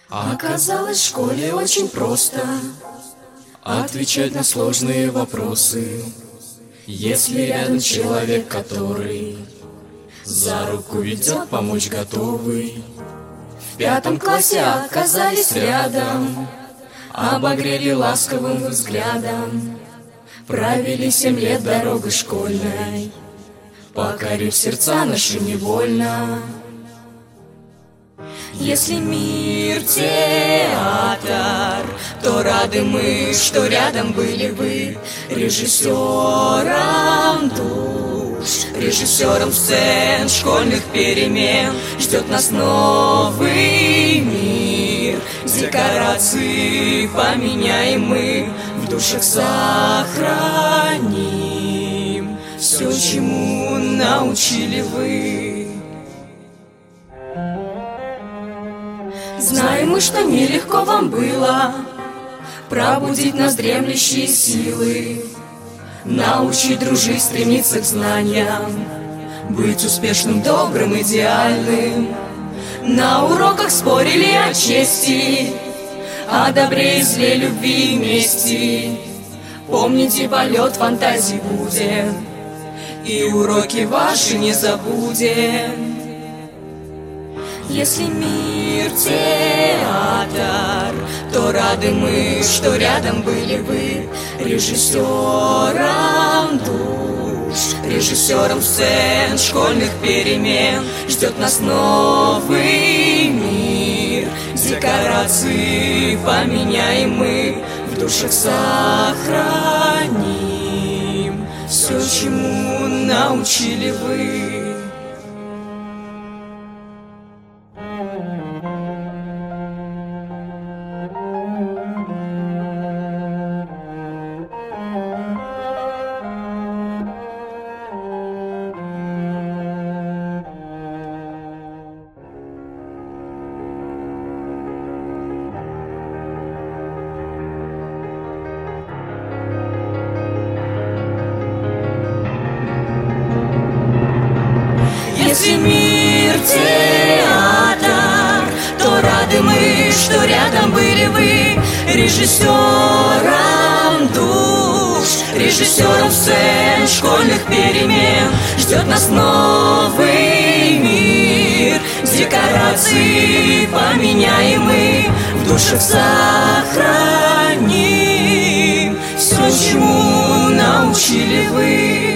Оказалось, в школе очень просто отвечать на сложные вопросы, если рядом человек, который за руку ведет, помочь готовый. В 5 классе оказались рядом, обогрели ласковым взглядом, провели 7 лет дорогой школьной, покорив сердца наши невольно. Если мир театр, то рады мы, что рядом были вы. Режиссером душ, режиссером сцен, школьных перемен ждет нас новый мир. Декорации поменяем мы, в душах сохраним все, чему научили вы. Знаем мы, что нелегко вам было пробудить нас дремлющие силы, научить дружить, стремиться к знаниям, быть успешным, добрым, идеальным. На уроках спорили о чести, о добре и зле, любви и мести. Помните, полет фантазий будем, и уроки ваши не забудем. Если мир театр, то рады мы, что рядом были вы. Режиссером душ, режиссером сцен, школьных перемен ждет нас новый мир. Декорации поменяем мы, в душах сохраним все, чему научили вы. Если мир театр, то рады мы, что рядом были вы. Режиссером душ, режиссером сцен, школьных перемен ждет нас новый мир. Декорации поменяем мы, в душах сохраним все, чему научили вы.